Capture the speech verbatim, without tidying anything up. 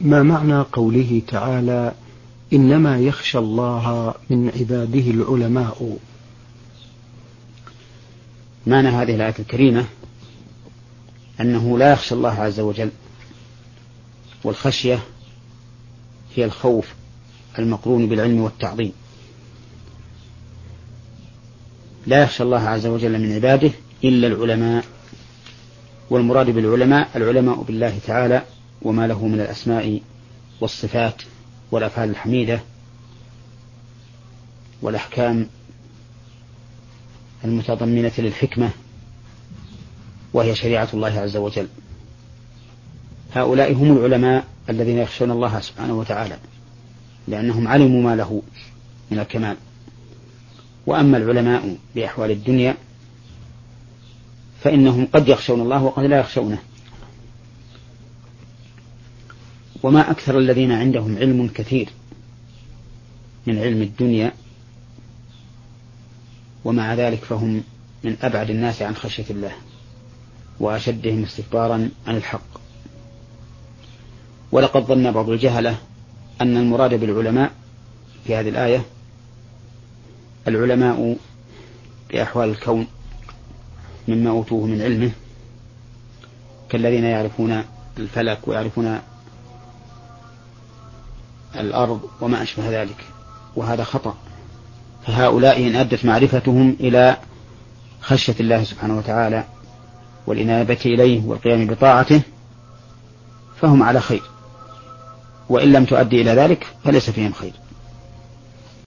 ما معنى قوله تعالى إنما يخشى الله من عباده العلماء؟ معنى هذه الآية الكريمة أنه لا يخشى الله عز وجل، والخشية هي الخوف المقرون بالعلم والتعظيم. لا يخشى الله عز وجل من عباده إلا العلماء، والمراد بالعلماء العلماء بالله تعالى وما له من الأسماء والصفات والأفعال الحميدة والأحكام المتضمنة للحكمة، وهي شريعة الله عز وجل. هؤلاء هم العلماء الذين يخشون الله سبحانه وتعالى، لأنهم علموا ما له من الكمال. وأما العلماء بأحوال الدنيا فإنهم قد يخشون الله وقد لا يخشونه. وما أكثر الذين عندهم علم كثير من علم الدنيا، ومع ذلك فهم من أبعد الناس عن خشية الله وأشدهم استكبارا عن الحق. ولقد ظن بعض الجهلة أن المراد بالعلماء في هذه الآية العلماء بأحوال الكون مما أوتوه من علمه، كالذين يعرفون الفلك ويعرفون الأرض وما أشبه ذلك، وهذا خطأ. فهؤلاء إن أدت معرفتهم إلى خشية الله سبحانه وتعالى والإنابة إليه والقيام بطاعته فهم على خير، وإن لم تؤدي إلى ذلك فليس فيهم خير.